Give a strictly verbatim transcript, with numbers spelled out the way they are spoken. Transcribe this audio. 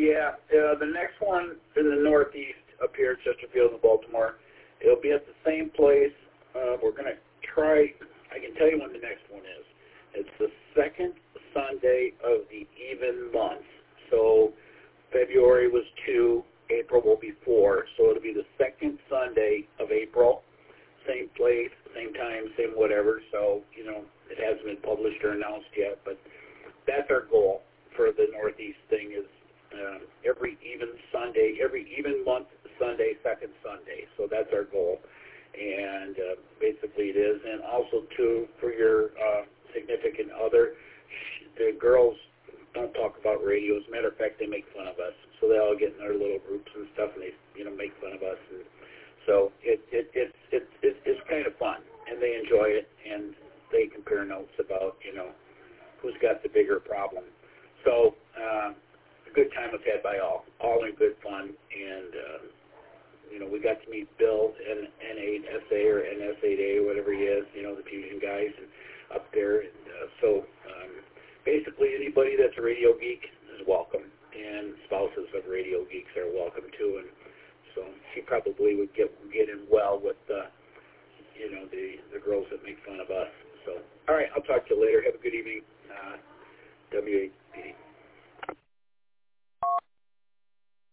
Yeah, uh, the next one in the Northeast up here at Chesterfield in Baltimore, it'll be at the same place. Uh, we're going to try, I can tell you when the next one is. It's the second Sunday of the even month. So February was two, April will be four. So it'll be the second Sunday of April. Same place, same time, same whatever. So, you know, it hasn't been published or announced yet, but that's our goal for the Northeast thing is um, every even Sunday, every even month Sunday, second Sunday. So that's our goal. And uh, basically it is. And also, too, for your uh, significant other, the girls don't talk about radio. As a matter of fact, they make fun of us. So they all get in their little groups and stuff, and they, you know, make fun of us. And so it, it, it, it, it, it's kind of fun, and they enjoy it, and they compare notes about, you know, who's got the bigger problem. So uh, a good time was had by all, all in good fun, and, uh, you know, we got to meet Bill, N eight S A or N S eight A, whatever he is, you know, the Fusion guys and up there. And uh, so um, basically anybody that's a radio geek is welcome, and spouses of radio geeks are welcome too. And so she probably would get get in well with, uh, you know, the, the girls that make fun of us. So, all right, I'll talk to you later. Have a good evening. Uh, W A P D.